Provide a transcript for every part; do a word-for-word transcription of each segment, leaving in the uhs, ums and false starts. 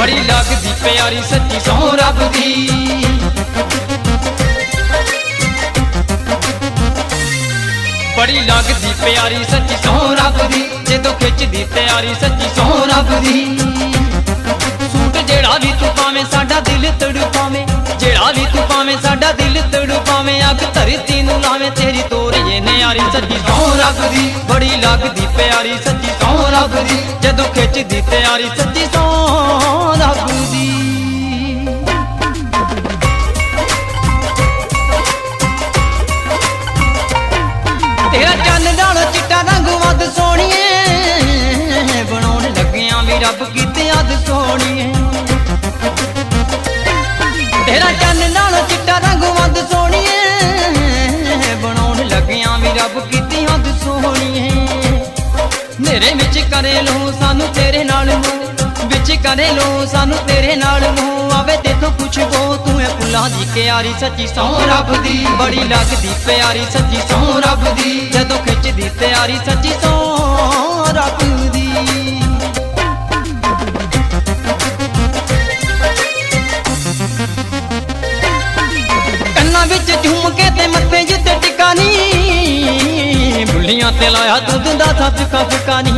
बड़ी लगदी प्यारी सच्ची सौं रब दी। बड़ी लगदी प्यारी सच्ची सौं रब दी, जदों खिचदी प्यारी सच्ची सौं रब दी। सूट जेड़ा भी तू पावें साडा दिल तड़पावें, जेड़ा भी तू पावें साडा दिल तड़पावें। अग धरती नूं लावें तेरी तोर ये न्यारी सच्ची सौं रब दी। बड़ी लगदी प्यारी सच्ची सौं रब दी, जदों खिचदी प्यारी सच्ची सौं रब दी। तेरा चन्न नालों चिट्टा रंग वध सोहणीए, बनाउण लग्गियां वी रब कीते अद सोहणीए। तेरा चन्न नालों चिट्टा रंग वध सोहणीए, बनाउण लग्गियां वी रब कीते अद सोहणीए। नेरे विच करे लो सानू तेरे नाल मोह, विच करे लो सानू तेरे नाल मोह। आवे तेथों कुछ गो तू है फुल्लां दी क्यारी सच्ची सौं रब दी। बड़ी लगदी प्यारी सच्ची सौं रब दी, जदों खिचदी प्यारी सच्ची सौं रब दी। कन्नां विच झुमके ते मत्थे जिते टिकानी, बुल्लियां ते लाया दुध दा सच कफकानी।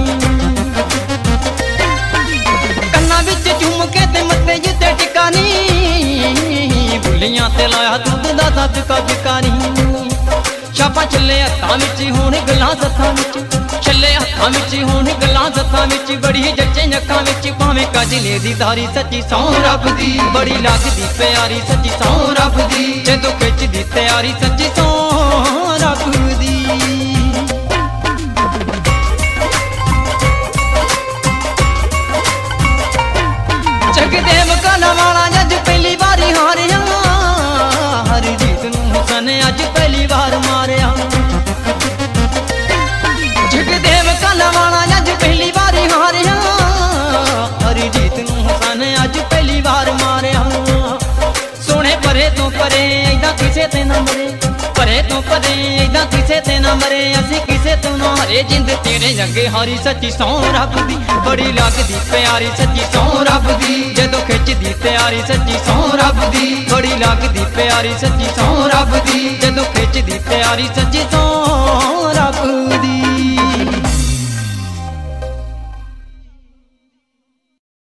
कन्नां विच झुमके ते मत्थे जिते टिकानी, बुल्लियां ते लाया दुध दा सच कफकानी। छापा छल्ले हत्थां विच होण गल्लां सत्थां विच, छल्ले हत्थां विच होण गल्लां सत्थां विच। बड़ी जच्चे नक्कां विच भावें कजले दी धारी सच्ची सौं रब दी। बड़ी लगदी प्यारी सच्ची सौं रब दी, जदों खिचदी प्यारी सच्ची सौं रब दी। जगदेव काला वाला अज पहली बारी हारिया, हरजीत नूं हुसन अज पहली बार मारिया। जगदेव काला वाला अज पहली बारी हारिया, हरजीत नूं हुसन अज पहली बार मारिया। सोने परे तो परे ऐदा किसे ते ना मरे, परे तो परे ऐदा किसे ते ना मरे। असीं किसे तो ना हारे, जिंद तेरे अगे हारी सच्ची सौं रब दी। बड़ी लगदी प्यारी सच्ची सौं रब दी, जदों खिचदी प्यारी सच्ची सौं रब दी। बड़ी लगदी प्यारी सच्ची सौं रब दी, जदों खिचदी प्यारी सच्ची सौं रब दी।